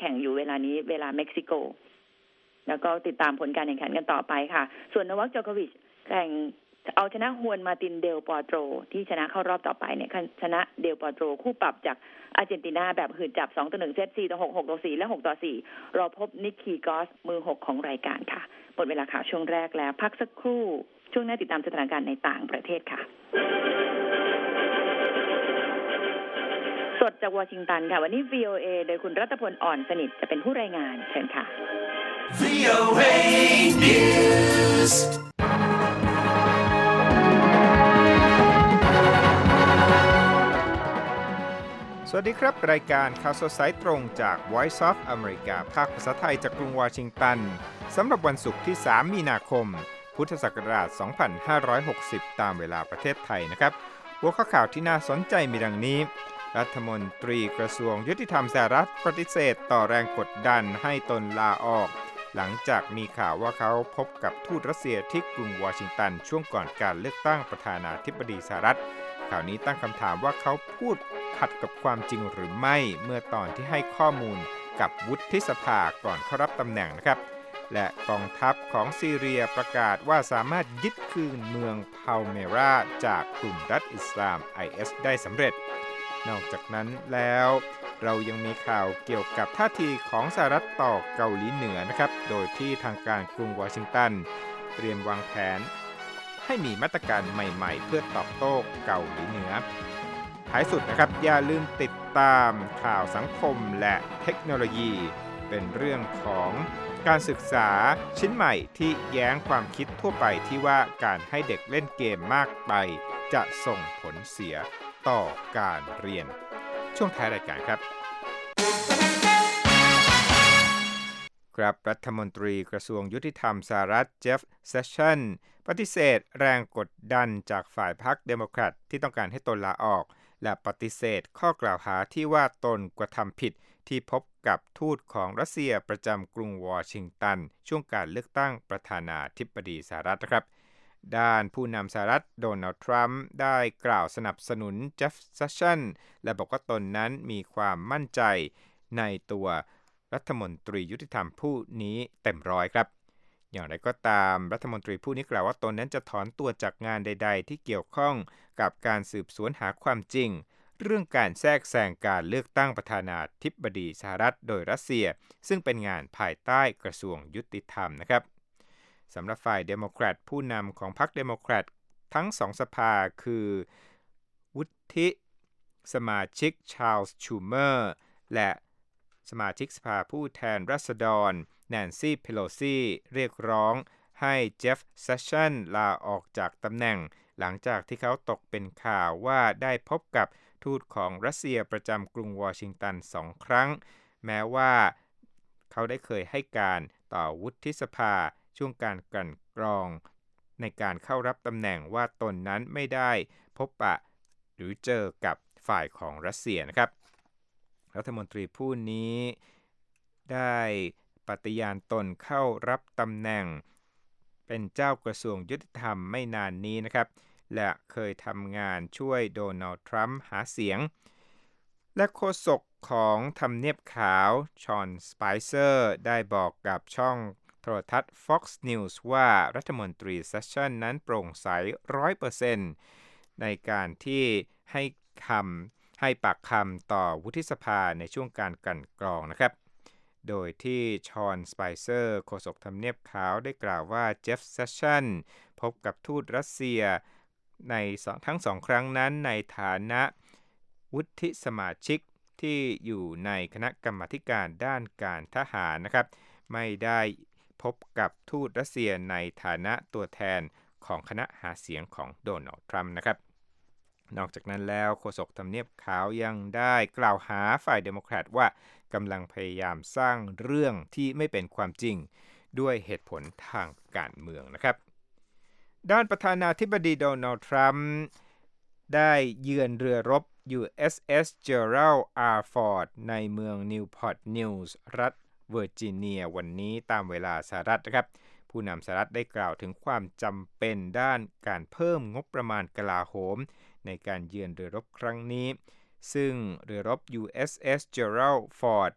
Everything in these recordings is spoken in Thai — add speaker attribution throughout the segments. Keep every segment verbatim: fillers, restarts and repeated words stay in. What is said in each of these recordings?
Speaker 1: ข่งอยู่เวลานี้เวลาเม็กซิโกแล้วก็ติดตามผลการแข่งขันกันต่อไปค่ะส่วนโนวัค โจโควิชแข่งเอาชนะฮวนมาตินเดลปอโตรที่ชนะเข้ารอบต่อไปเนี่ยชนะเดลปอโตรคู่ปรับจากอาร์เจนตินาแบบหืดจับสองต่อหนึ่งเซตสี่ต่อหก หกต่อสี่และหกต่อสี่รอพบนิกคีกอสมือหกของรายการค่ะหมดเวลาข่าวช่วงแรกแล้วพักสักครู่ช่วงหน้าติดตามสถานการณ์ในต่างประเทศค่ะสดจากวอชิงตันค่ะวันนี้ วี โอ เอ โดยคุณรัตพลอ่อนสนิทจะเป็นผู้รายงานเชิญค่ะ วี โอ เอ News
Speaker 2: สวัสดีครับรายการข่าวสดสายตรงจาก Voice of America ภาคภาษาไทยจากกรุงวอชิงตันสำหรับวันศุกร์ที่สามมีนาคมพุทธศักราชสองพันห้าร้อยหกสิบตามเวลาประเทศไทยนะครับหัวข้อข่าวที่น่าสนใจมีดังนี้รัฐมนตรีกระทรวงยุติธรรมสหรัฐปฏิเสธต่อแรงกดดันให้ตนลาออกหลังจากมีข่าวว่าเขาพบกับทูตรัสเซียที่กรุงวอชิงตันช่วงก่อนการเลือกตั้งประธานาธิบดีสหรัฐข่าวนี้ตั้งคำถามว่าเขาพูดขัดกับความจริงหรือไม่เมื่อตอนที่ให้ข้อมูลกับวุฒิสภาก่อนเข้ารับตำแหน่งนะครับและกองทัพของซีเรียประกาศว่าสามารถยึดคืนเมืองพาลเมราจากกลุ่มรัฐอิสลาม ไอ เอส ได้สำเร็จนอกจากนั้นแล้วเรายังมีข่าวเกี่ยวกับท่าทีของสหรัฐต่อเกาหลีเหนือนะครับโดยที่ทางการกรุงวอชิงตันเตรียมวางแผนให้มีมาตรการใหม่ๆเพื่อตอบโต้เกาหลีเหนือท้ายสุดนะครับอย่าลืมติดตามข่าวสังคมและเทคโนโลยีเป็นเรื่องของการศึกษาชิ้นใหม่ที่แย้งความคิดทั่วไปที่ว่าการให้เด็กเล่นเกมมากไปจะส่งผลเสียต่อการเรียนช่วงท้ายรายการครับครับรัฐมนตรีกระทรวงยุติธรรมสหรัฐเจฟเซสชันปฏิเสธแรงกดดันจากฝ่ายพรรคเดโมแครตที่ต้องการให้ตนลาออกและปฏิเสธข้อกล่าวหาที่ว่าตนกระทำผิดที่พบกับทูตของรัสเซียประจำกรุงวอชิงตันช่วงการเลือกตั้งประธานาธิบดีสหรัฐนะครับด้านผู้นำสหรัฐโดนัลด์ทรัมป์ได้กล่าวสนับสนุนเจฟเซสชันและบอกว่าตนนั้นมีความมั่นใจในตัวรัฐมนตรียุติธรรมผู้นี้เต็มร้อยครับอย่างไรก็ตามรัฐมนตรีผู้นี้กล่าวว่าตนนั้นจะถอนตัวจากงานใดๆที่เกี่ยวข้องกับการสืบสวนหาความจริงเรื่องการแทรกแซงการเลือกตั้งประธานาธิบดีสหรัฐโดยรัสเซียซึ่งเป็นงานภายใต้กระทรวงยุติธรรมนะครับสำหรับฝ่ายเดโมแครตผู้นำของพรรคเดโมแครตทั้งสองสภาคือวุฒิสมาชิกชาร์ลส์ชูเมอร์และสมาชิกสภาผู้แทนราษฎรแนนซี่เพโลซีเรียกร้องให้เจฟเซสชันลาออกจากตำแหน่งหลังจากที่เขาตกเป็นข่าวว่าได้พบกับทูตของรัสเซียประจำกรุงวอชิงตันสองครั้งแม้ว่าเขาได้เคยให้การต่อวุฒิสภาช่วงการกลั่นกรองในการเข้ารับตำแหน่งว่าตนนั้นไม่ได้พบปะหรือเจอกับฝ่ายของรัสเซียนะครับรัฐมนตรีผู้นี้ได้ปฏิญาณตนเข้ารับตำแหน่งเป็นเจ้ากระทรวงยุติธรรมไม่นานนี้นะครับและเคยทำงานช่วยโดนัลด์ทรัมป์หาเสียงและโฆษกของทำเนียบขาวชอนสไปเซอร์ได้บอกกับช่องโทรทัศน์ Fox News ว่ารัฐมนตรีเซสชันนั้นโปร่งใส ร้อยเปอร์เซ็นต์ ในการที่ให้คำให้ปากคำต่อวุฒิสภาในช่วงการกลั่นกรองนะครับโดยที่ชอนสไปเซอร์โฆษกทำเนียบขาวได้กล่าวว่าเจฟเซสชันพบกับทูตรัสเซียในทั้งสองครั้งนั้นในฐานะวุฒิสมาชิกที่อยู่ในคณะกรรมาธิการด้านการทหารนะครับไม่ได้พบกับทูตรัสเซียในฐานะตัวแทนของคณะหาเสียงของโดนัลด์ทรัมป์นะครับนอกจากนั้นแล้วโฆษกทำเนียบขาวยังได้กล่าวหาฝ่ายเดโมแครตว่ากำลังพยายามสร้างเรื่องที่ไม่เป็นความจริงด้วยเหตุผลทางการเมืองนะครับด้านประธานาธิบดีโดนัลด์ทรัมป์ได้เยือนเรือรบ ยู เอส เอส Gerald R. Ford ในเมืองนิวพอร์ตนิวส์รัฐเวอร์จิเนียวันนี้ตามเวลาสหรัฐนะครับผู้นำสหรัฐได้กล่าวถึงความจำเป็นด้านการเพิ่มงบประมาณกลาโหมในการเยือนเรือรบครั้งนี้ซึ่งเรือรบ ยู เอส เอส Gerald Ford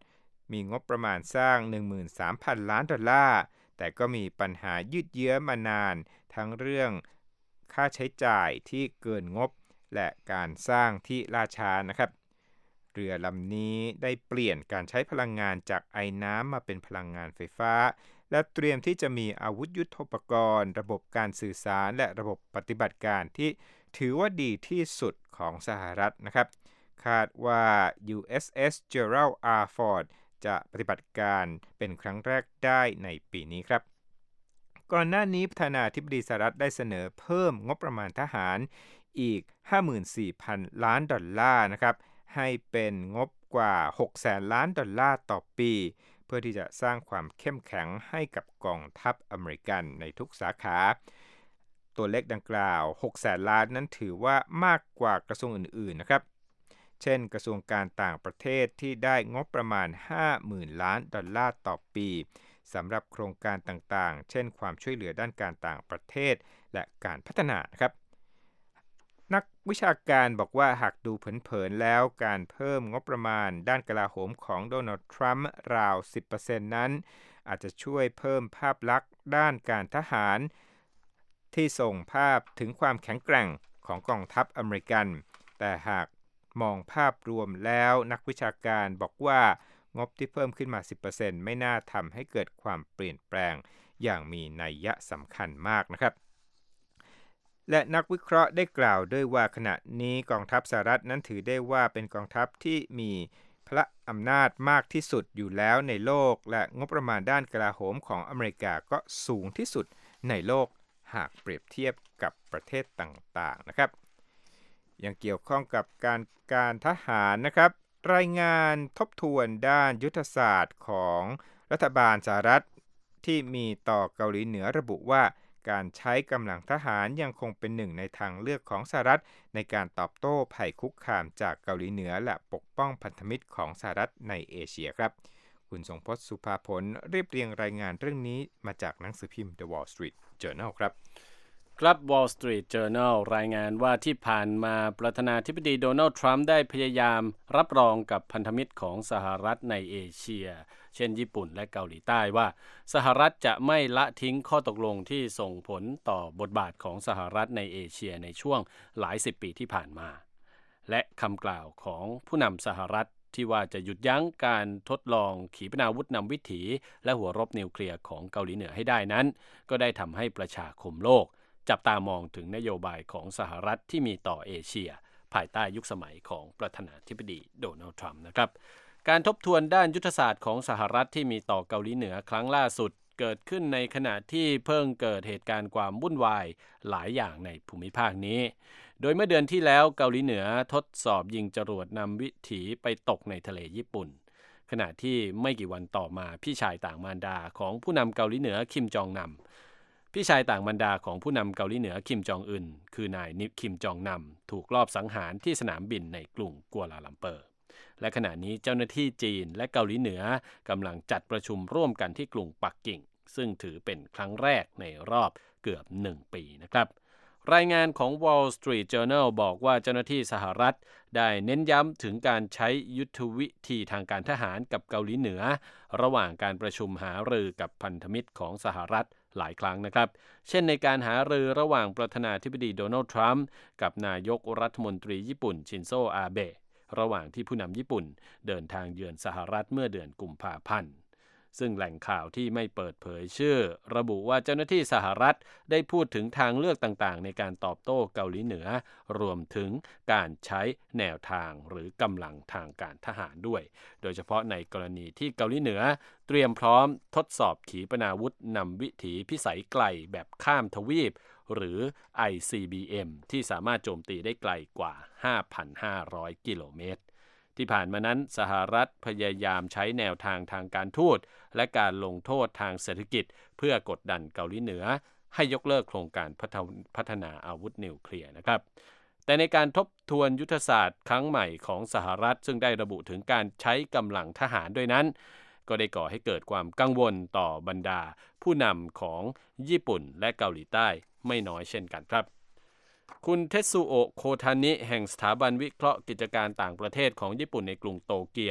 Speaker 2: มีงบประมาณสร้าง หนึ่งหมื่นสามพัน ล้านดอลลาร์แต่ก็มีปัญหายืดเยื้อมานานทั้งเรื่องค่าใช้จ่ายที่เกินงบและการสร้างที่ล่าช้านะครับเรือลำนี้ได้เปลี่ยนการใช้พลังงานจากไอน้ำมาเป็นพลังงานไฟฟ้าและเตรียมที่จะมีอาวุธยุทโธปกรณ์ระบบการสื่อสารและระบบปฏิบัติการที่ถือว่าดีที่สุดของสหรัฐนะครับคาดว่า ยู เอส เอส Gerald R. Ford จะปฏิบัติการเป็นครั้งแรกได้ในปีนี้ครับก่อนหน้านี้ประธานาธิบดีสหรัฐได้เสนอเพิ่มงบประมาณทหารอีก ห้าหมื่นสี่พัน ล้านดอลลาร์นะครับให้เป็นงบกว่า หกแสน ล้านดอลลาร์ต่อปีเพื่อที่จะสร้างความเข้มแข็งให้กับกองทัพอเมริกันในทุกสาขาตัวเลขดังกล่าว หกแสน ล้านนั้นถือว่ามากกว่ากระทรวงอื่นๆนะครับเช่นกระทรวงการต่างประเทศที่ได้งบประมาณ ห้าหมื่น ล้านดอลลาร์ต่อปีสำหรับโครงการต่างๆเช่นความช่วยเหลือด้านการต่างประเทศและการพัฒนานะครับนักวิชาการบอกว่าหากดูเผินๆแล้วการเพิ่มงบประมาณด้านกลาโหมของโดนัลด์ทรัมป์ราว สิบเปอร์เซ็นต์ นั้นอาจจะช่วยเพิ่มภาพลักษณ์ด้านการทหารที่ส่งภาพถึงความแข็งแกร่งของกองทัพอเมริกันแต่หากมองภาพรวมแล้วนักวิชาการบอกว่างบที่เพิ่มขึ้นมา สิบเปอร์เซ็นต์ ไม่น่าทำให้เกิดความเปลี่ยนแปลงอย่างมีนัยสำคัญมากนะครับและนักวิเคราะห์ได้กล่าวด้วยว่าขณะนี้กองทัพสหรัฐนั้นถือได้ว่าเป็นกองทัพที่มีพละอำนาจมากที่สุดอยู่แล้วในโลกและงบประมาณด้านกลาโหมของอเมริกาก็สูงที่สุดในโลกหากเปรียบเทียบกับประเทศต่างๆนะครับยังเกี่ยวข้องกับการการทหารนะครับรายงานทบทวนด้านยุทธศาสตร์ของรัฐบาลสหรัฐที่มีต่อเกาหลีเหนือระบุว่าการใช้กำลังทหารยังคงเป็นหนึ่งในทางเลือกของสหรัฐในการตอบโต้ภัยคุกคามจากเกาหลีเหนือและปกป้องพันธมิตรของสหรัฐในเอเชียครับคุณทรงพจน์สุภาผลเรียบเรียงรายงานเรื่องนี้มาจากหนังสือพิมพ์ The Wall Street Journal ครับ
Speaker 3: ครับ Wall Street Journal รายงานว่าที่ผ่านมาประธานาธิบดีโดนัลด์ทรัมป์ได้พยายามรับรองกับพันธมิตรของสหรัฐในเอเชียเช่นญี่ปุ่นและเกาหลีใต้ว่าสหรัฐจะไม่ละทิ้งข้อตกลงที่ส่งผลต่อบทบาทของสหรัฐในเอเชียในช่วงหลายสิบปีที่ผ่านมาและคำกล่าวของผู้นำสหรัฐที่ว่าจะหยุดยั้งการทดลองขีปนาวุธนำวิถีและหัวรบนิวเคลียร์ของเกาหลีเหนือให้ได้นั้นก็ได้ทำให้ประชาคมโลกจับตามองถึงนโยบายของสหรัฐที่มีต่อเอเชียภายใต้ยุคสมัยของประธานาธิบดีโดนัลด์ทรัมป์นะครับการทบทวนด้านยุทธศาสตร์ของสหรัฐที่มีต่อเกาหลีเหนือครั้งล่าสุดเกิดขึ้นในขณะที่เพิ่งเกิดเหตุการณ์ความวุ่นวายหลายอย่างในภูมิภาคนี้โดยเมื่อเดือนที่แล้วเกาหลีเหนือทดสอบยิงจรวดนำวิถีไปตกในทะเลญี่ปุ่นขณะที่ไม่กี่วันต่อมาพี่ชายต่างมารดาของผู้นำเกาหลีเหนือคิมจองนำพี่ชายต่างบรรดาของผู้นำเกาหลีเหนือคิมจองอึนคือนายนิคิมจองนำถูกลอบสังหารที่สนามบินในกรุงกัวลาลัมเปอร์และขณะนี้เจ้าหน้าที่จีนและเกาหลีเหนือกำลังจัดประชุมร่วมกันที่กรุงปักกิ่งซึ่งถือเป็นครั้งแรกในรอบเกือบหนึ่งปีนะครับรายงานของ Wall Street Journal บอกว่าเจ้าหน้าที่สหรัฐได้เน้นย้ำถึงการใช้ยุทธวิธีทางการทหารกับเกาหลีเหนือระหว่างการประชุมหารือกับพันธมิตรของสหรัฐหลายครั้งนะครับเช่นในการหารือระหว่างประธานาธิบดีโดนัลด์ทรัมป์กับนายกรัฐมนตรีญี่ปุ่นชินโซอาเบะระหว่างที่ผู้นำญี่ปุ่นเดินทางเยือนสหรัฐเมื่อเดือนกุมภาพันธ์ซึ่งแหล่งข่าวที่ไม่เปิดเผยชื่อระบุว่าเจ้าหน้าที่สหรัฐได้พูดถึงทางเลือกต่างๆในการตอบโต้เกาหลีเหนือรวมถึงการใช้แนวทางหรือกำลังทางการทหารด้วยโดยเฉพาะในกรณีที่เกาหลีเหนือเตรียมพร้อมทดสอบขีปนาวุธนำวิถีพิสัยไกลแบบข้ามทวีปหรือ ไอ ซี บี เอ็ม ที่สามารถโจมตีได้ไกลกว่า ห้าพันห้าร้อย กิโลเมตรที่ผ่านมานั้นสหรัฐพยายามใช้แนวทางทางการทูตและการลงโทษทางเศรษฐกิจเพื่อกดดันเกาหลีเหนือให้ยกเลิกโครงการพัฒนาอาวุธนิวเคลียร์นะครับแต่ในการทบทวนยุทธศาสตร์ครั้งใหม่ของสหรัฐซึ่งได้ระบุถึงการใช้กำลังทหารด้วยนั้นก็ได้ก่อให้เกิดความกังวลต่อบรรดาผู้นำของญี่ปุ่นและเกาหลีใต้ไม่น้อยเช่นกันครับคุณเทสึโอะโคทานิแห่งสถาบันวิเคราะห์กิจการต่างประเทศของญี่ปุ่นในกรุงโตเกียว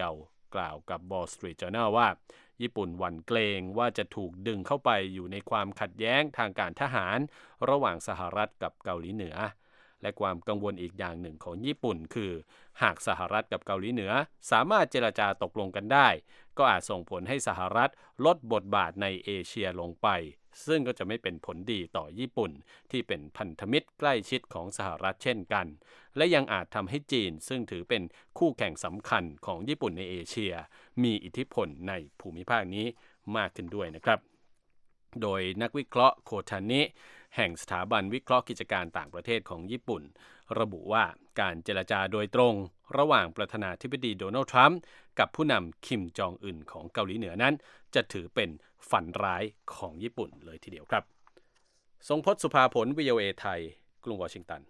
Speaker 3: กล่าวกับ Wall Street Journal ว่าญี่ปุ่นหวั่นเกรงว่าจะถูกดึงเข้าไปอยู่ในความขัดแย้งทางการทหารระหว่างสหรัฐกับเกาหลีเหนือและความกังวลอีกอย่างหนึ่งของญี่ปุ่นคือหากสหรัฐกับเกาหลีเหนือสามารถเจรจาตกลงกันได้ก็อาจส่งผลให้สหรัฐลดบทบาทในเอเชียลงไปซึ่งก็จะไม่เป็นผลดีต่อญี่ปุ่นที่เป็นพันธมิตรใกล้ชิดของสหรัฐเช่นกันและยังอาจทำให้จีนซึ่งถือเป็นคู่แข่งสำคัญของญี่ปุ่นในเอเชียมีอิทธิพลในภูมิภาคนี้มากขึ้นด้วยนะครับโดยนักวิเคราะห์โคทานิแห่งสถาบันวิเคราะห์กิจการต่างประเทศของญี่ปุ่นระบุว่าการเจรจาโดยตรงระหว่างประธานาธิบดีโดนัลด์ทรัมป์กับผู้นำคิมจองอึนของเกาหลีเหนือนั้นจะถือเป็นฝันร้ายของญี่ปุ่นเลยทีเดียวครับทรงพจน์สุภาผล วี โอ เอ ไทยกรุงวอชิงตัน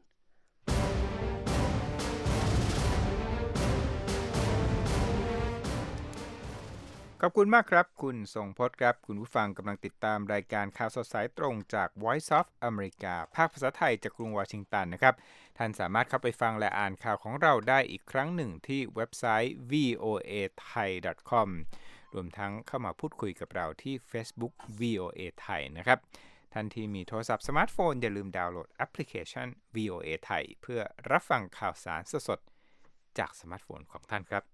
Speaker 2: ขอบคุณมากครับคุณทรงพจน์ครับคุณผู้ฟังกำลังติดตามรายการข่าวสดสายตรงจาก Voice of America ภาคภาษาไทยจากกรุงวอชิงตันนะครับท่านสามารถเข้าไปฟังและอ่านข่าวของเราได้อีกครั้งหนึ่งที่เว็บไซต์ วี โอ เอ ไทย ดอท คอม รวมทั้งเข้ามาพูดคุยกับเราที่ Facebook วี โอ เอ ไทยนะครับท่านที่มีโทรศัพท์สมาร์ทโฟนอย่าลืมดาวน์โหลดแอปพลิเคชัน วี โอ เอ ไทยเพื่อรับฟังข่าวสารสดๆจากสมาร์ทโฟนของท่านครับ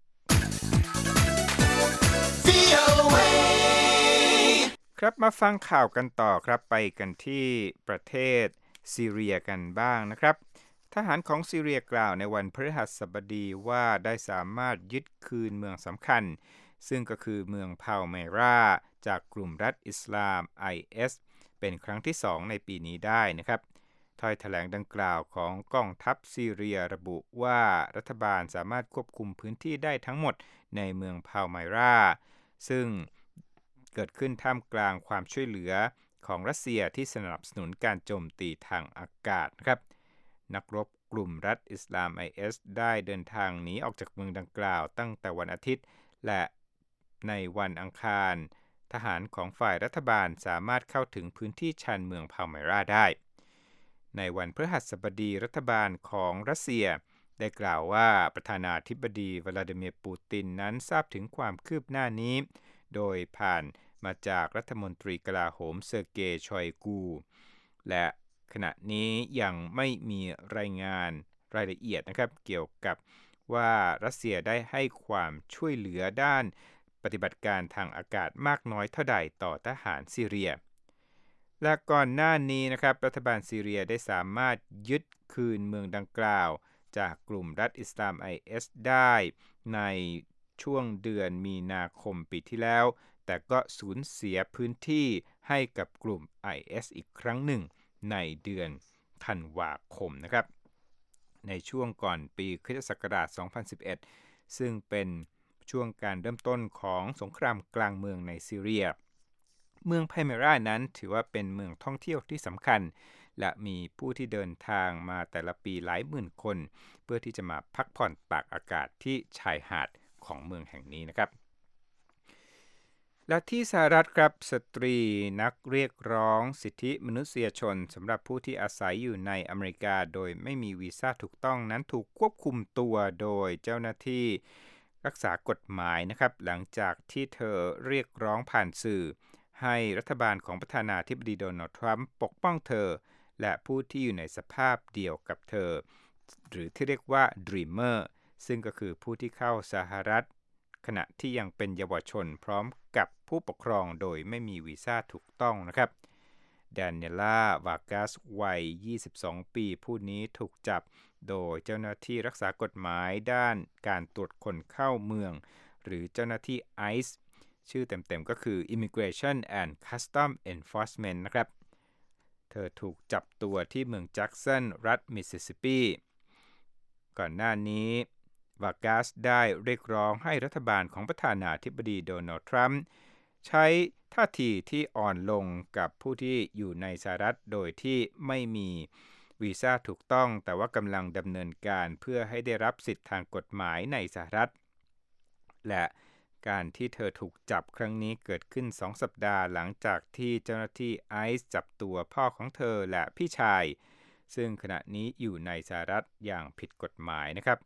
Speaker 2: ครับมาฟังข่าวกันต่อครับไปกันที่ประเทศซีเรียกันบ้างนะครับทหารของซีเรียกล่าวในวันพฤหัสบดีว่าได้สามารถยึดคืนเมืองสำคัญซึ่งก็คือเมืองพาลเมราจากกลุ่มรัฐอิสลาม ไอ เอส เป็นครั้งที่สองในปีนี้ได้นะครับถ้อยแถลงดังกล่าวของกองทัพซีเรียระบุว่ารัฐบาลสามารถควบคุมพื้นที่ได้ทั้งหมดในเมืองพาลเมราซึ่งเกิดขึ้นท่ามกลางความช่วยเหลือของรัสเซียที่สนับสนุนการโจมตีทางอากาศนะครับนักรบกลุ่มรัฐอิสลาม ไอ เอส ได้เดินทางหนีออกจากเมืองดังกล่าวตั้งแต่วันอาทิตย์และในวันอังคารทหารของฝ่ายรัฐบาลสามารถเข้าถึงพื้นที่ชานเมืองพาลเมราได้ในวันพฤหัสบดีรัฐบาลของรัสเซียได้กล่าวว่าประธานาธิบดีวลาดิเมียร์ปูตินนั้นทราบถึงความคืบหน้านี้โดยผ่านมาจากรัฐมนตรีกลาโหมเซอร์เกย์ชอยกูและขณะนี้ยังไม่มีรายงานรายละเอียดนะครับเกี่ยวกับว่ารัสเซียได้ให้ความช่วยเหลือด้านปฏิบัติการทางอากาศมากน้อยเท่าใดต่อทหารซีเรียและก่อนหน้านี้นะครับรัฐบาลซีเรียได้สามารถยึดคืนเมืองดังกล่าวจากกลุ่มรัฐอิสลาม ไอ เอส ได้ในช่วงเดือนมีนาคมปีที่แล้วแต่ก็สูญเสียพื้นที่ให้กับกลุ่ม ไอ เอส อีกครั้งหนึ่งในเดือนธันวาคมนะครับในช่วงก่อนปีคริสตศักราชสองพันสิบเอ็ดซึ่งเป็นช่วงการเริ่มต้นของสงครามกลางเมืองในซีเรียเมืองไพเมรานั้นถือว่าเป็นเมืองท่องเที่ยวที่สำคัญและมีผู้ที่เดินทางมาแต่ละปีหลายหมื่นคนเพื่อที่จะมาพักผ่อนตากอากาศที่ชายหาดของเมืองแห่งนี้นะครับและที่สหรัฐครับสตรีนักเรียกร้องสิทธิมนุษยชนสำหรับผู้ที่อาศัยอยู่ในอเมริกาโดยไม่มีวีซ่าถูกต้องนั้นถูกควบคุมตัวโดยเจ้าหน้าที่รักษากฎหมายนะครับหลังจากที่เธอเรียกร้องผ่านสื่อให้รัฐบาลของประธานาธิบดีโดนัลด์ทรัมป์ปกป้องเธอและผู้ที่อยู่ในสภาพเดียวกับเธอหรือที่เรียกว่า Dreamer ซึ่งก็คือผู้ที่เข้าสหรัฐขณะที่ยังเป็นเยาวชนพร้อมกับผู้ปกครองโดยไม่มีวีซ่าถูกต้องนะครับแดเนียล่าวากัสวัยยี่สิบสองปีผู้นี้ถูกจับโดยเจ้าหน้าที่รักษากฎหมายด้านการตรวจคนเข้าเมืองหรือเจ้าหน้าที่ ไอ ซี อี ชื่อเต็มๆก็คือ Immigration and Customs Enforcement นะครับเธอถูกจับตัวที่เมืองแจ็กสันรัฐมิสซิสซิปปีก่อนหน้านี้วากัสได้เรียกร้องให้รัฐบาลของประธานาธิบดีโดนัลด์ทรัมป์ใช้ท่าทีที่อ่อนลงกับผู้ที่อยู่ในสหรัฐโดยที่ไม่มีวีซ่าถูกต้องแต่ว่ากำลังดำเนินการเพื่อให้ได้รับสิทธิทางกฎหมายในสหรัฐและการที่เธอถูกจับครั้งนี้เกิดขึ้นสองสัปดาห์หลังจากที่เจ้าหน้าที่ไอซ์จับตัวพ่อของเธอและพี่ชายซึ่งขณะนี้อยู่ในสหรัฐอย่างผิดกฎหมายนะครับ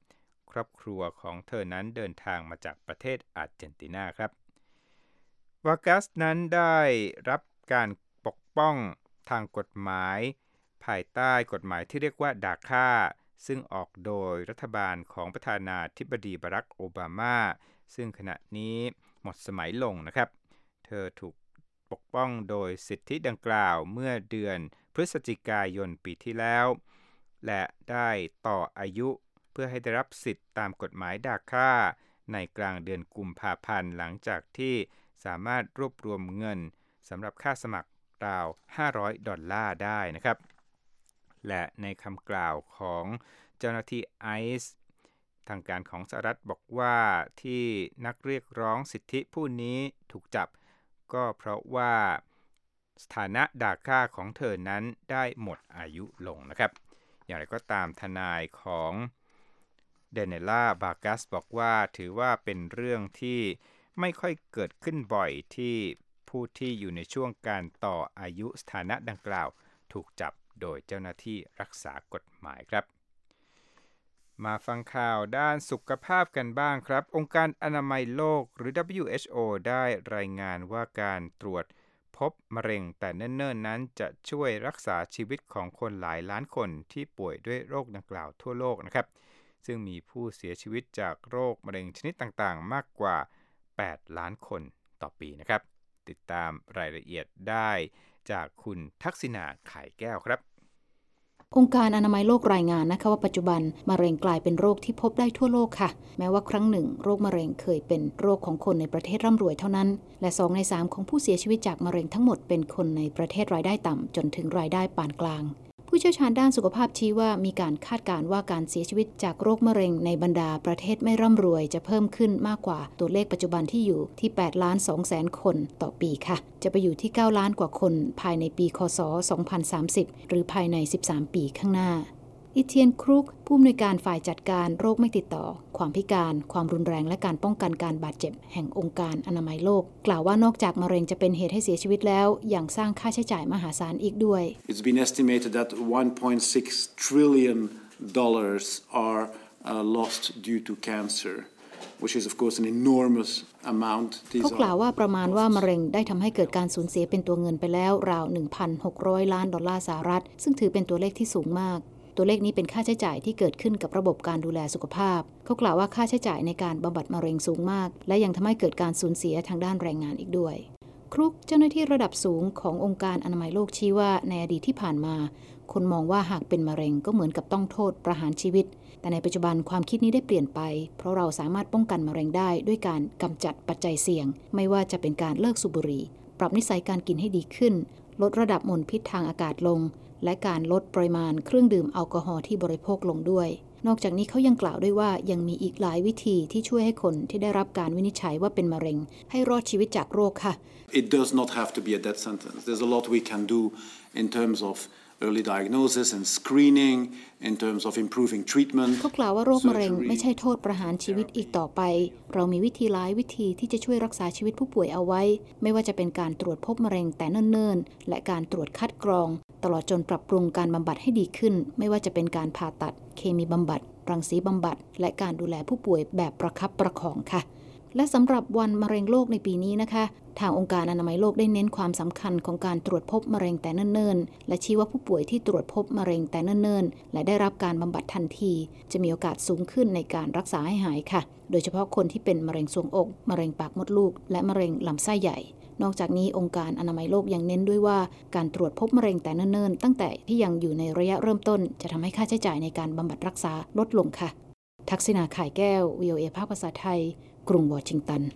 Speaker 2: ครอบครัวของเธอนั้นเดินทางมาจากประเทศอาร์เจนตินาครับวากัสนั้นได้รับการปกป้องทางกฎหมายภายใต้กฎหมายที่เรียกว่าดาค่าซึ่งออกโดยรัฐบาลของประธานาธิบดีบารักโอบามาซึ่งขณะนี้หมดสมัยลงนะครับเธอถูกปกป้องโดยสิทธิดังกล่าวเมื่อเดือนพฤศจิกายนปีที่แล้วและได้ต่ออายุเพื่อให้ได้รับสิทธิตามกฎหมายดาค่าในกลางเดือนกุมภาพันธ์หลังจากที่สามารถรวบรวมเงินสำหรับค่าสมัครราวห้าร้อยดอลลาร์ได้นะครับและในคำกล่าวของเจ้าหน้าที่ไอซ์ทางการของสหรัฐบอกว่าที่นักเรียกร้องสิทธิผู้นี้ถูกจับก็เพราะว่าสถานะดาค่าของเธอนั้นได้หมดอายุลงนะครับอย่างไรก็ตามทนายของเดเนล่าบากัสบอกว่าถือว่าเป็นเรื่องที่ไม่ค่อยเกิดขึ้นบ่อยที่ผู้ที่อยู่ในช่วงการต่ออายุสถานะดังกล่าวถูกจับโดยเจ้าหน้าที่รักษากฎหมายครับมาฟังข่าวด้านสุขภาพกันบ้างครับองค์การอนามัยโลกหรือ ดับเบิลยู เอช โอ ได้รายงานว่าการตรวจพบมะเร็งแต่เนิ่นๆนั้นจะช่วยรักษาชีวิตของคนหลายล้านคนที่ป่วยด้วยโรคดังกล่าวทั่วโลกนะครับซึ่งมีผู้เสียชีวิตจากโรคมะเร็งชนิดต่างๆมากกว่าแปดล้านคนต่อปีนะครับติดตามรายละเอียดได้จากคุณทักษิณาไข่แก้วครับ
Speaker 4: องค์การอนามัยโลกรายงานนะคะว่าปัจจุบันมะเร็งกลายเป็นโรคที่พบได้ทั่วโลกค่ะแม้ว่าครั้งหนึ่งโรคมะเร็งเคยเป็นโรคของคนในประเทศร่ำรวยเท่านั้นและสองในสามของผู้เสียชีวิตจากมะเร็งทั้งหมดเป็นคนในประเทศรายได้ต่ำจนถึงรายได้ปานกลางผู้เชี่ยวชาญด้านสุขภาพชี้ว่ามีการคาดการณ์ว่าการเสียชีวิตจากโรคมะเร็งในบรรดาประเทศไม่ร่ำรวยจะเพิ่มขึ้นมากกว่าตัวเลขปัจจุบันที่อยู่ที่แปดล้านสองแสนคนต่อปีค่ะจะไปอยู่ที่เก้าล้านกว่าคนภายในปีค.ศ. สองพันสามสิบหรือภายในสิบสามปีข้างหน้าอิเทียนครุกผู้อำนวยการฝ่ายจัดการโรคไม่ติดต่อความพิการความรุนแรงและการป้องกันการบาดเจ็บแห่งองค์การอนามัยโลกกล่าวว่านอกจากมะเร็งจะเป็นเหตุให้เสียชีวิตแล้วยังสร้างค่าใช้จ่ายมหาศาลอีกด้วย
Speaker 5: It's been estimated that one point six trillion dollars are uh, lost due to cancer which is of course an enormous amount
Speaker 4: เขากล่าวว่าประมาณว่ามะเร็งได้ทำให้เกิดการสูญเสียเป็นตัวเงินไปแล้วราว หนึ่งพันหกร้อย ล้านดอลลาร์สหรัฐซึ่งถือเป็นตัวเลขที่สูงมากตัวเลขนี้เป็นค่าใช้จ่ายที่เกิดขึ้นกับระบบการดูแลสุขภาพเขากล่าวว่าค่าใช้จ่ายในการบำบัดมะเร็งสูงมากและยังทำให้เกิดการสูญเสียทางด้านแรงงานอีกด้วยครุกเจ้าหน้าที่ระดับสูงขององค์การอนามัยโลกชี้ว่าในอดีตที่ผ่านมาคนมองว่าหากเป็นมะเร็งก็เหมือนกับต้องโทษประหารชีวิตแต่ในปัจจุบันความคิดนี้ได้เปลี่ยนไปเพราะเราสามารถป้องกันมะเร็งได้ด้วยการกำจัดปัจจัยเสี่ยงไม่ว่าจะเป็นการเลิกสูบบุหรี่ปรับนิสัยการกินให้ดีขึ้นลดระดับมลพิษทางอากาศลงและการลดปริมาณเครื่องดื่มแอลกอฮอล์ที่บริโภคลงด้วยนอกจากนี้เขายังกล่าวด้วยว่ายังมีอีกหลายวิธีที่ช่วยให้คนที่ได้รับการวินิจฉัยว่าเป็นมะเร็งให้รอดชีวิตจากโรคค่ะ
Speaker 5: It does not have to be a death sentence. There's a lot we can do in terms of early diagnosis and screening, in terms of improving treatment.
Speaker 4: เขากล่าวว่าโรคมะเร็งไม่ใช่โทษประหารชีวิตอีกต่อไปเรามีวิธีหลายวิธีที่จะช่วยรักษาชีวิตผู้ป่วยเอาไว้ไม่ว่าจะเป็นการตรวจพบมะเร็งแต่เนิ่นๆและการตรวจคัดกรองตลอดจนปรับปรุงการบำบัดให้ดีขึ้นไม่ว่าจะเป็นการผ่าตัดเคมีบำบัดรังสีบำบัดและการดูแลผู้ป่วยแบบประคับประคองค่ะและสำหรับวันมะเร็งโลกในปีนี้นะคะทางองค์การอนามัยโลกได้เน้นความสำคัญของการตรวจพบมะเร็งแต่เนิ่นๆและชี้ว่าผู้ป่วยที่ตรวจพบมะเร็งแต่เนิ่นๆและได้รับการบำบัดทันทีจะมีโอกาสสูงขึ้นในการรักษาให้หายค่ะโดยเฉพาะคนที่เป็นมะเร็งทรวงอกมะเร็งปากมดลูกและมะเร็งลำไส้ใหญ่นอกจากนี้องค์การอนามัยโลกยังเน้นด้วยว่าการตรวจพบมะเร็งแต่เนิ่นๆตั้งแต่ที่ยังอยู่ในระยะเริ่มต้นจะทำให้ค่าใช้จ่ายในการบำบัดรักษาลดลงค่ะทักษิณาข่ายแก้ว วี โอ เอ ภาคภาษาไทยกรุงวอชิงตัน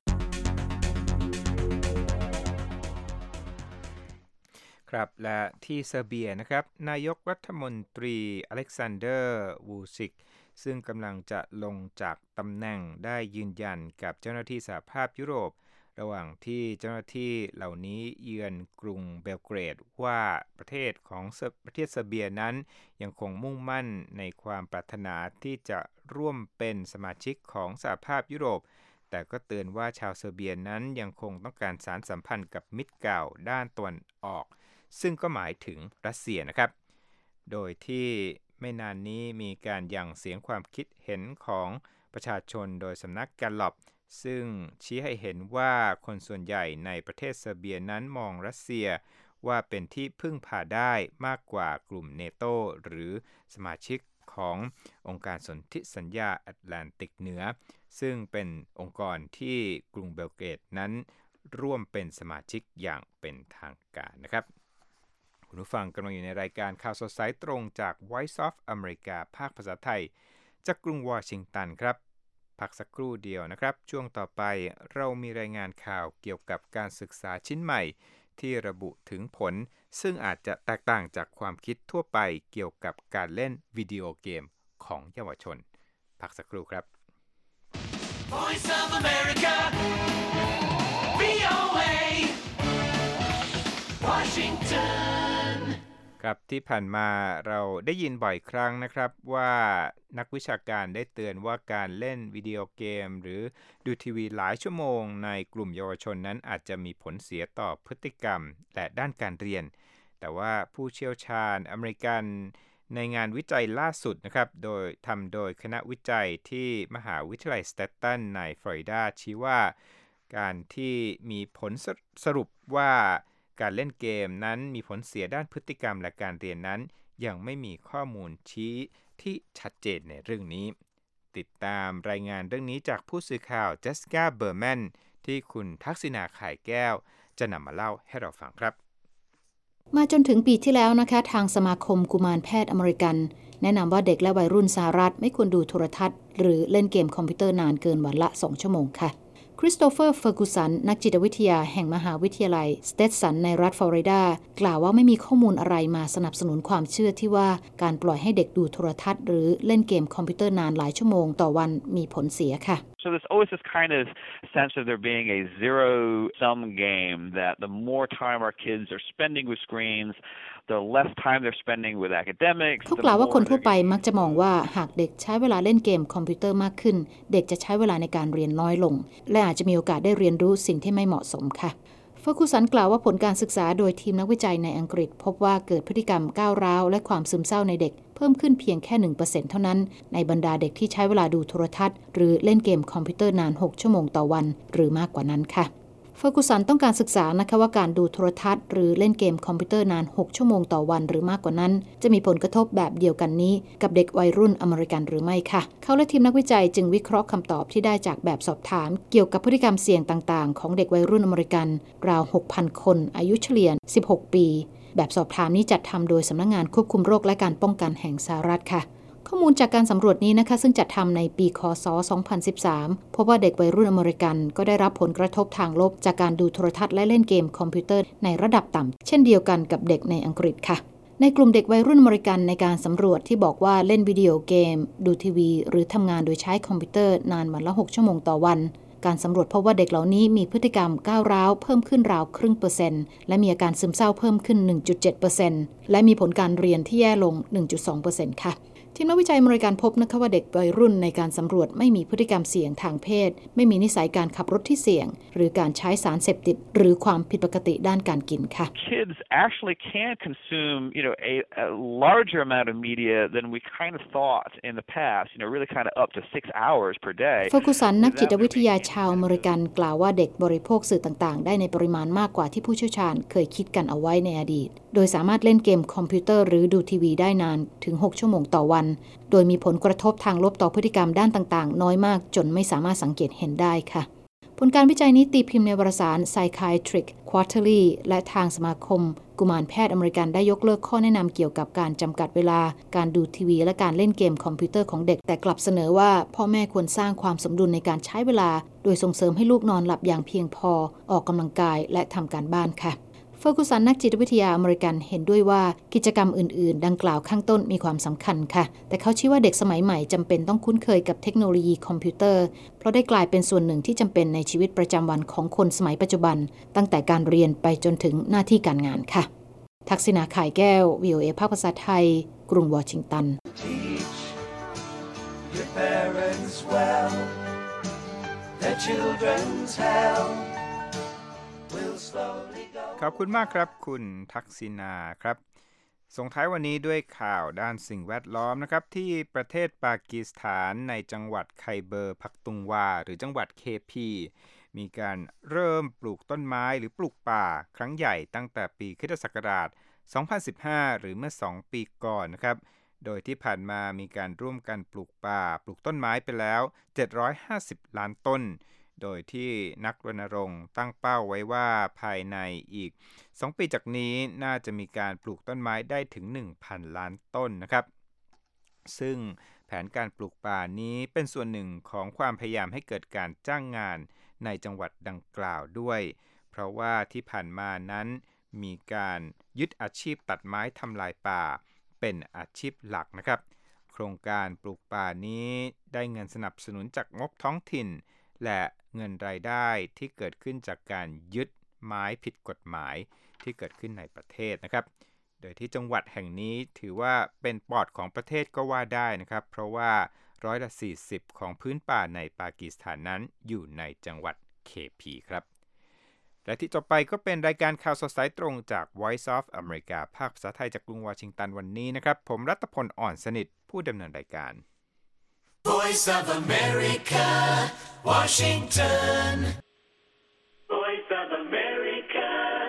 Speaker 2: ครับและที่เซอร์เบียนะครับนายกรัฐมนตรีอเล็กซานเดอร์วูซิกซึ่งกำลังจะลงจากตำแหน่งได้ยืนยันกับเจ้าหน้าที่สหภาพยุโรประหว่างที่เจ้าหน้าที่เหล่านี้เยือนกรุงเบลเกรดว่าประเทศของประเทศเซอร์เบียนั้นยังคงมุ่งมั่นในความปรารถนาที่จะร่วมเป็นสมาชิกของสหภาพยุโรปแต่ก็เตือนว่าชาวเซอร์เบียนั้นยังคงต้องการสานสัมพันธ์กับมิตรเก่าด้านตะวันออกซึ่งก็หมายถึงรัสเซียนะครับโดยที่ไม่นานนี้มีการหยั่งเสียงความคิดเห็นของประชาชนโดยสำนักแกลลอปซึ่งชี้ให้เห็นว่าคนส่วนใหญ่ในประเทศเซอร์เบียนั้นมองรัสเซียว่าเป็นที่พึ่งพาได้มากกว่ากลุ่มเนโตหรือสมาชิกขององค์การสนธิสัญญาแอตแลนติกเหนือซึ่งเป็นองค์กรที่กรุงเบลเกรดนั้นร่วมเป็นสมาชิกอย่างเป็นทางการนะครับคุณผู้ฟังกำลังอยู่ในรายการข่าวสดสายตรงจาก Voice of America ภาคภาษาไทยจากกรุงวอชิงตันครับพักสักครู่เดียวนะครับช่วงต่อไปเรามีรายงานข่าวเกี่ยวกับการศึกษาชิ้นใหม่ที่ระบุถึงผลซึ่งอาจจะแตกต่างจากความคิดทั่วไปเกี่ยวกับการเล่นวิดีโอเกมของเยาวชนพักสักครู่ครับ
Speaker 6: Voice of America วี โอ เอ Washington
Speaker 2: ครับที่ผ่านมาเราได้ยินบ่อยครั้งนะครับว่านักวิชาการได้เตือนว่าการเล่นวิดีโอเกมหรือดูทีวีหลายชั่วโมงในกลุ่มเยาวชนนั้นอาจจะมีผลเสียต่อพฤติกรรมและด้านการเรียนแต่ว่าผู้เชี่ยวชาญอเมริกันในงานวิจัยล่าสุดนะครับโดยทำโดยคณะวิจัยที่มหาวิทยาลัยสแตตตันในฟลอริดาชี้ว่าการที่มีผลสรุปว่าการเล่นเกมนั้นมีผลเสียด้านพฤติกรรมและการเรียนนั้นยังไม่มีข้อมูลชี้ที่ชัดเจนในเรื่องนี้ติดตามรายงานเรื่องนี้จากผู้สื่อข่าวเจสสิก้าเบอร์แมนที่คุณทักษิณาข่ายแก้วจะนำมาเล่าให้เราฟังครับ
Speaker 4: มาจนถึงปีที่แล้วนะคะทางสมาคมกุมารแพทย์อเมริกันแนะนำว่าเด็กและวัยรุ่นสหรัฐไม่ควรดูโทรทัศน์หรือเล่นเกมคอมพิวเตอร์นานเกินวันละสองชั่วโมงค่ะคริสโตเฟอร์เฟอร์กูสันนักจิตวิทยาแห่งมหาวิทยาลัยสเตทสันในรัฐฟลอริดากล่าวว่าไม่มีข้อมูลอะไรมาสนับสนุนความเชื่อที่ว่าการปล่อยให้เด็กดูโทรทัศน์หรือเล่นเกมคอมพิวเตอร์นานหลายชั่วโมงต่อวันมีผลเสียค่ะ
Speaker 7: So there's always this kind of sense of there being a zero-sum game that the more time our kids are spending with screens, the less time they're spending with academics.
Speaker 4: เขากล่าวว่าคนทั่วไปมักจะมองว่าหากเด็กใช้เวลาเล่นเกมคอมพิวเตอร์มากขึ้นเด็กจะใช้เวลาในการเรียนน้อยลงและอาจจะมีโอกาสได้เรียนรู้สิ่งที่ไม่เหมาะสมค่ะเฟอร์กูสันกล่าวว่าผลการศึกษาโดยทีมนักวิจัยในอังกฤษพบว่าเกิดพฤติกรรมก้าวร้าวและความซึมเศร้าในเด็กเพิ่มขึ้นเพียงแค่ หนึ่งเปอร์เซ็นต์ เท่านั้นในบรรดาเด็กที่ใช้เวลาดูโทรทัศน์หรือเล่นเกมคอมพิวเตอร์นานหกชั่วโมงต่อวันหรือมากกว่านั้นค่ะเฟอร์กูสันต้องการศึกษานะคะว่าการดูโทรทัศน์หรือเล่นเกมคอมพิวเตอร์นานหกชั่วโมงต่อวันหรือมากกว่านั้นจะมีผลกระทบแบบเดียวกันนี้กับเด็กวัยรุ่นอเมริกันหรือไม่ค่ะเขาและทีมนักวิจัยจึงวิเคราะห์คำตอบที่ได้จากแบบสอบถามเกี่ยวกับพฤติกรรมเสี่ยงต่างๆของเด็กวัยรุ่นอเมริกันราว หกพัน คนอายุเฉลี่ยสิบหกปีแบบสอบถามนี้จัดทำโดยสำนักงานควบคุมโรคและการป้องกันแห่งสหรัฐค่ะข้อมูลจากการสำรวจนี้นะคะซึ่งจัดทำในปีค.ศ. สองพันสิบสามพบว่าเด็กวัยรุ่นอเมริกันก็ได้รับผลกระทบทางลบจากการดูโทรทัศน์และเล่นเกมคอมพิวเตอร์ในระดับต่ำเช่นเดียวกันกับเด็กในอังกฤษค่ะในกลุ่มเด็กวัยรุ่นอเมริกันในการสำรวจที่บอกว่าเล่นวิดีโอเกมดูทีวีหรือทำงานโดยใช้คอมพิวเตอร์นานวันละหกชั่วโมงต่อวันการสำรวจพบว่าเด็กเหล่านี้มีพฤติกรรมก้าวร้าวเพิ่มขึ้นราวครึ่งเปอร์เซ็นต์และมีอาการซึมเศร้าเพิ่มขึ้น หนึ่งจุดเจ็ดเปอร์เซ็นต์ และมีผลการเรียนที่แย่ลง หนึ่งจุดสองเปอร์เซ็นต์ ค่ะทีมนักวิจัยอเมริกันพบนะคะว่าเด็กวัยรุ่นในการสำรวจไม่มีพฤติกรรมเสี่ยงทางเพศไม่มีนิสัยการขับรถที่เสี่ยงหรือการใช้สารเสพติดหรือความผิดปกติด้านการกินค่ะ
Speaker 7: Kids actually can consume, you know, a, a larger amount of media than we kind of thought in the past, you know, really kind of up to six hours per day.
Speaker 4: เฟอร์กูสันนักจิตวิทยาชาวอเมริกันกล่าวว่าเด็กบริโภคสื่อต่างๆได้ในปริมาณมากกว่าที่ผู้เชี่ยวชาญเคยคิดกันเอาไว้ในอดีตโดยสามารถเล่นเกมคอมพิวเตอร์หรือดูทีวีได้นานถึงหกชั่วโมงต่อวันโดยมีผลกระทบทางลบต่อพฤติกรรมด้านต่างๆน้อยมากจนไม่สามารถสังเกตเห็นได้ค่ะผลการวิจัยนี้ตีพิมพ์ในวารสาร Psychiatric Quarterly และทางสมาคมกุมารแพทย์อเมริกันได้ยกเลิกข้อแนะนำเกี่ยวกับการจำกัดเวลาการดูทีวีและการเล่นเกมคอมพิวเตอร์ของเด็กแต่กลับเสนอว่าพ่อแม่ควรสร้างความสมดุลในการใช้เวลาโดยส่งเสริมให้ลูกนอนหลับอย่างเพียงพอออกกำลังกายและทำการบ้านค่ะเฟอร์กูสันนักจิตวิทยาอเมริกันเห็นด้วยว่ากิจกรรมอื่นๆดังกล่าวข้างต้นมีความสำคัญค่ะแต่เขาชี้ว่าเด็กสมัยใหม่จำเป็นต้องคุ้นเคยกับเทคโนโลยีคอมพิวเตอร์เพราะได้กลายเป็นส่วนหนึ่งที่จำเป็นในชีวิตประจำวันของคนสมัยปัจจุบันตั้งแต่การเรียนไปจนถึงหน้าที่การงานค่ะทักษิณาข่ายแก้ว วี โอ เอ ภาคภาษาไทยกรุงวอชิงตัน
Speaker 6: Your parents well, their children's hell will slowly go.
Speaker 2: ขอบคุณมากครับคุณทักษิณาครับส่งท้ายวันนี้ด้วยข่าวด้านสิ่งแวดล้อมนะครับที่ประเทศปากีสถานในจังหวัดไคเบอร์พักตุงวาหรือจังหวัด เค พี มีการเริ่มปลูกต้นไม้หรือปลูกป่าครั้งใหญ่ตั้งแต่ปีคริสตศักราชสองพันสิบห้าหรือเมื่อสองปีก่อนนะครับโดยที่ผ่านมามีการร่วมกันปลูกป่าปลูกต้นไม้ไปแล้วเจ็ดร้อยห้าสิบล้านต้นโดยที่นักรณรงค์ตั้งเป้าไว้ว่าภายในอีกสองปีจากนี้น่าจะมีการปลูกต้นไม้ได้ถึง หนึ่งพัน ล้านต้นนะครับซึ่งแผนการปลูกป่านี้เป็นส่วนหนึ่งของความพยายามให้เกิดการจ้างงานในจังหวัดดังกล่าวด้วยเพราะว่าที่ผ่านมานั้นมีการยึดอาชีพตัดไม้ทำลายป่าเป็นอาชีพหลักนะครับโครงการปลูกป่านี้ได้เงินสนับสนุนจากงบท้องถิ่นและเงินรายได้ที่เกิดขึ้นจากการยึดไม้ผิดกฎหมายที่เกิดขึ้นในประเทศนะครับโดยที่จังหวัดแห่งนี้ถือว่าเป็นปอดของประเทศก็ว่าได้นะครับเพราะว่าร้อยละสี่สิบของพื้นป่าในปากีสถานนั้นอยู่ในจังหวัด เค พี ครับและที่ต่อไปก็เป็นรายการข่าวสดสายตรงจาก Voice of America ภาคภาษาไทยจากกรุงวอชิงตันวันนี้นะครับผมรัตพลอ่อนสนิทผู้ดำเนินรายการ
Speaker 6: Voice of America, Washington. Voice of America,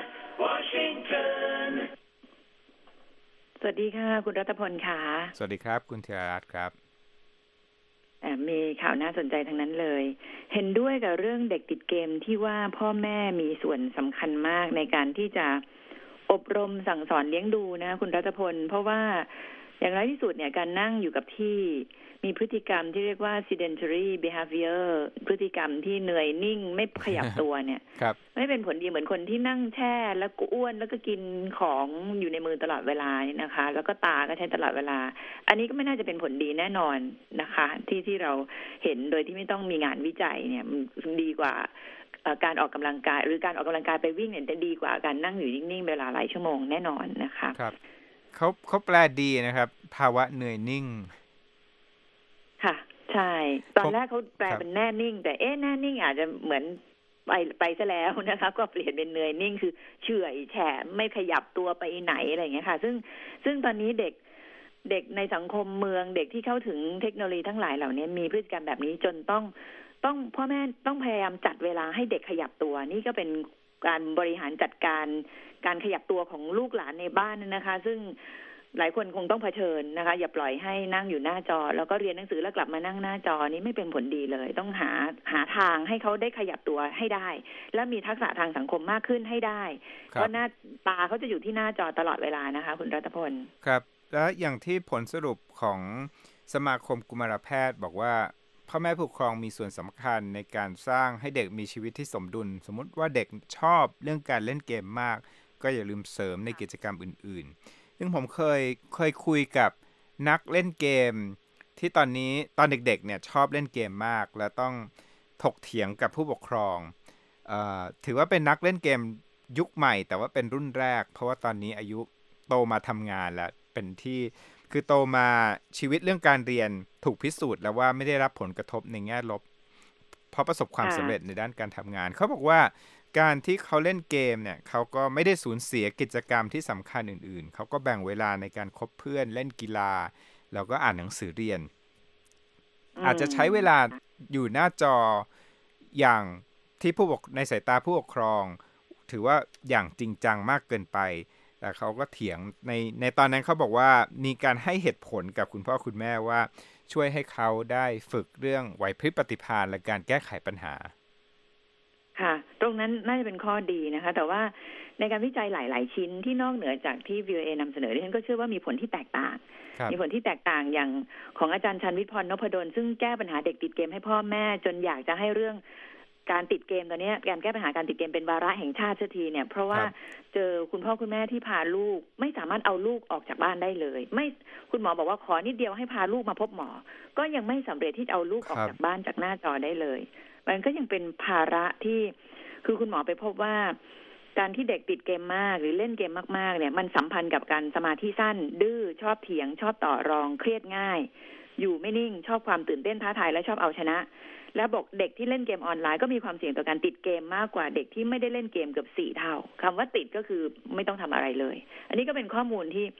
Speaker 6: Washington.
Speaker 1: สวัสดีค่ะคุณรัตพลค่ะ
Speaker 2: สวัสดีครับคุณธีรรัตน์ครับ
Speaker 1: มีข่าวน่าสนใจทั้งนั้นเลยเห็นด้วยกับเรื่องเด็กติดเกมที่ว่าพ่อแม่มีส่วนสำคัญมากในการที่จะอบรมสั่งสอนเลี้ยงดูนะคุณรัตพลเพราะว่าอย่างไรที่สุดเนี่ยการนั่งอยู่กับที่มีพฤติกรรมที่เรียกว่า sedentary behavior พฤติกรรมที่เหนื่อยนิ่งไม่ขยับตัวเนี่ย ไม่เป็นผลดีเหมือนคนที่นั่งแช่แล้วก็อ้วนแล้วก็กินของอยู่ในมือตลอดเวลานี่นะคะแล้วก็ตาก็ใช้ตลอดเวลาอันนี้ก็ไม่น่าจะเป็นผลดีแน่นอนนะคะที่ที่เราเห็นโดยที่ไม่ต้องมีงานวิจัยเนี่ยดีกว่าการออกกำลังกายหรือการออกกำลังกายไปวิ่งเนี่ยจะดีกว่าการนั่งอยู่นิ่งๆเวลาหลายชั่วโมงแน่นอนนะคะ
Speaker 2: ครับเขาเขาแปลดีนะครับภาวะเหนื่อยนิ่ง
Speaker 1: ค่ะใช่ตอนแรกเขาแปลเป็นแน่นิ่งแต่เอ๊ะแน่นิ่งอาจจะเหมือนไปไปซะแล้วนะคะก็เปลี่ยนเป็นเหนื่อยนิ่งคือเฉื่อยแฉะไม่ขยับตัวไปไหนอะไรอย่างเงี้ยค่ะซึ่งซึ่งตอนนี้เด็กเด็กในสังคมเมืองเด็กที่เข้าถึงเทคโนโลยีทั้งหลายเหล่านี้มีพฤติกรรมแบบนี้จนต้องต้องพ่อแม่ต้องพยายามจัดเวลาให้เด็กขยับตัวนี่ก็เป็นการบริหารจัดการการขยับตัวของลูกหลานในบ้านนะคะซึ่งหลายคนคงต้องเผชิญนะคะอย่าปล่อยให้นั่งอยู่หน้าจอแล้วก็เรียนหนังสือแล้วกลับมานั่งหน้าจอนี้ไม่เป็นผลดีเลยต้องหาหาทางให้เขาได้ขยับตัวให้ได้และมีทักษะทางสังคมมากขึ้นให้ได้เพราะหน้าตาเขาจะอยู่ที่หน้าจอตลอดเวลานะคะคุณรัตพล
Speaker 2: ครับและอย่างที่ผลสรุปของสมาคมกุมารแพทย์บอกว่าพ่อแม่ผู้ปกครองมีส่วนสำคัญในการสร้างให้เด็กมีชีวิตที่สมดุลสมมุติว่าเด็กชอบเรื่องการเล่นเกมมากก็อย่าลืมเสริมในกิจกรรมอื่นๆซึ่งผมเคยเคยคุยกับนักเล่นเกมที่ตอนนี้ตอนเด็กๆเนี่ยชอบเล่นเกมมากและต้องถกเถียงกับผู้ปกครองเอ่อถือว่าเป็นนักเล่นเกมยุคใหม่แต่ว่าเป็นรุ่นแรกเพราะว่าตอนนี้อายุโตมาทำงานแล้วเป็นที่คือโตมาชีวิตเรื่องการเรียนถูกพิสูจน์แล้วว่าไม่ได้รับผลกระทบในแง่ลบเพราะประสบความสำเร็จในด้านการทำงานเขาบอกว่าการที่เขาเล่นเกมเนี่ยเขาก็ไม่ได้สูญเสียกิจกรรมที่สำคัญอื่นๆเขาก็แบ่งเวลาในการคบเพื่อนเล่นกีฬาแล้วก็อ่านหนังสือเรียนอาจจะใช้เวลาอยู่หน้าจออย่างที่ผู้ปกในสายตาผู้ปกครองถือว่าอย่างจริงจังมากเกินไปแต่เขาก็เถียงในในตอนนั้นเขาบอกว่ามีการให้เหตุผลกับคุณพ่อคุณแม่ว่าช่วยให้เขาได้ฝึกเรื่องไหวพริบปฏิภาณและการแก้ไขปัญหา
Speaker 1: ค่ะตรงนั้นน่าจะเป็นข้อดีนะคะแต่ว่าในการวิจัยหลายๆชิ้นที่นอกเหนือจากที่ วี โอ เอ นำเสนอดิฉันก็เชื่อว่ามีผลที่แตกต่างมีผลที่แตกต่างอย่างของอาจารย์ชันวิทย์พรนพดลซึ่งแก้ปัญหาเด็กติดเกมให้พ่อแม่จนอยากจะให้เรื่องการติดเกมตอนนี้การแก้ปัญหาการติดเกมเป็นวาระแห่งชาติสักทีเนี่ยเพราะว่าเจอคุณพ่อคุณแม่ที่พาลูกไม่สามารถเอาลูกออกจากบ้านได้เลยไม่คุณหมอบอกว่าขอนิดเดียวให้พาลูกมาพบหมอก็ยังไม่สำเร็จที่จะเอาลูกออกจากบ้านจากหน้าจอได้เลยมันก็ยังเป็นภาระที่คือคุณหมอไปพบว่าการที่เด็กติดเกมมากหรือเล่นเกมมากๆเนี่ยมันสัมพันธ์กับการสมาธิสั้นดื้อชอบเถียงชอบต่อรองเครียดง่ายอยู่ไม่นิ่งชอบความตื่นเต้นท้าทายและชอบเอาชนะและบอกเด็กที่เล่นเกมออนไลน์ก็มีความเสี่ยงต่อการติดเกมมากกว่าเด็กที่ไม่ได้เล่นเกมเกือบสี่เท่าคำว่าติดก็คือไม่ต้องทำอะไรเลยอันนี้ก็เป็นข้อมูลที่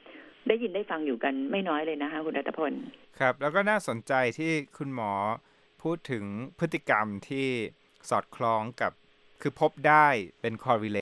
Speaker 1: ได้ยินได้ฟังอยู่กันไม่น้อยเลยนะคะคุณรัตพล
Speaker 2: ครับแล้วก็น่าสนใจที่คุณหมอพูดถึงพฤติกรรมที่สอดคล้องกับคือพบได้เป็น correlate